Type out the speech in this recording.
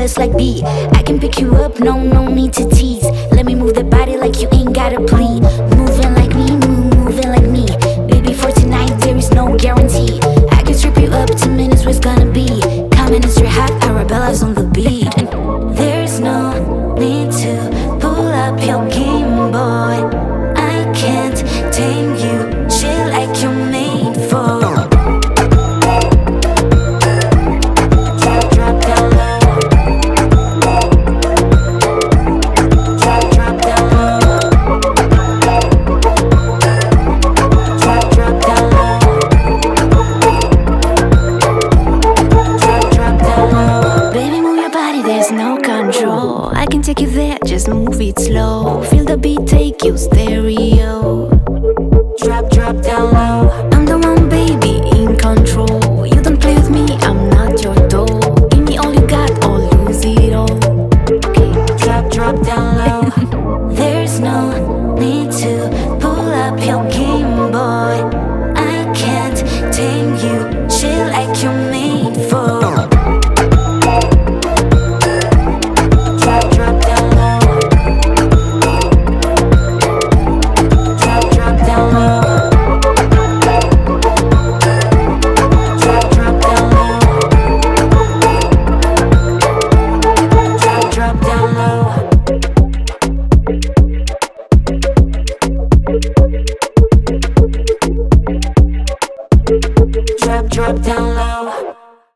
just like B. I can pick you up, no need to tease. Let me move the body like you ain't gotta plead. Moving like me, moving like me. Baby, for tonight there is no guarantee. I can strip you up, 2 minutes what's gonna be. Coming in straight hot, Arabella's on the beat. There's no need to pull up your game, boy. I can't tame you, chill like you're made for. There's no control. I can take you there, just move it slow. Feel the beat, take you stereo. Drop down low. I'm the one, baby, in control. You don't play with me, I'm not your doll. Give me all you got, or lose it all. Okay, drop down low. There's no need to pull up your game, boy. I can't tame you, chill like you're made for. Drop down low.